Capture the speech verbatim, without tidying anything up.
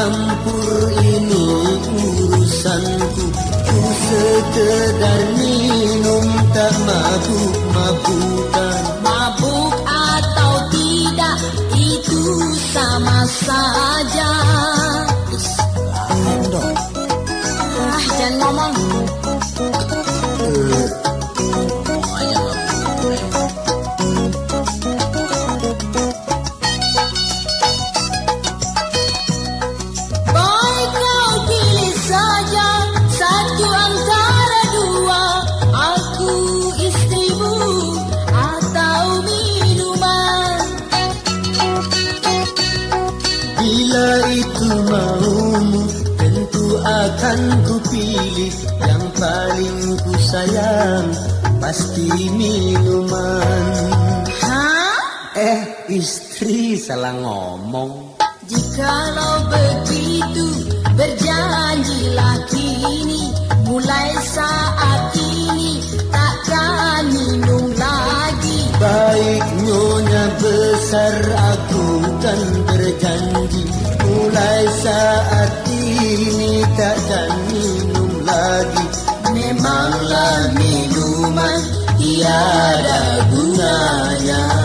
campur ini urusanku. Ku sekedar minum tak mabuk-mabukan. Mabuk atau tidak itu sama saja. Lain dong. Ah, jangan ngomong. Eh, Baik kau pilih saja satu antara dua. Aku istrimu atau minuman. Bila itu maumu, tentu akan ku pilih yang paling ku sayang, pasti minuman. Hah? Eh, istri salah ngomong. Jikalau begitu, berjanjilah kini, mulai saat ini takkan minum lagi. Baik nyonya besar, aku kan berjanji, mulai saat ini takkan minum lagi. Memanglah minuman tiada gunanya.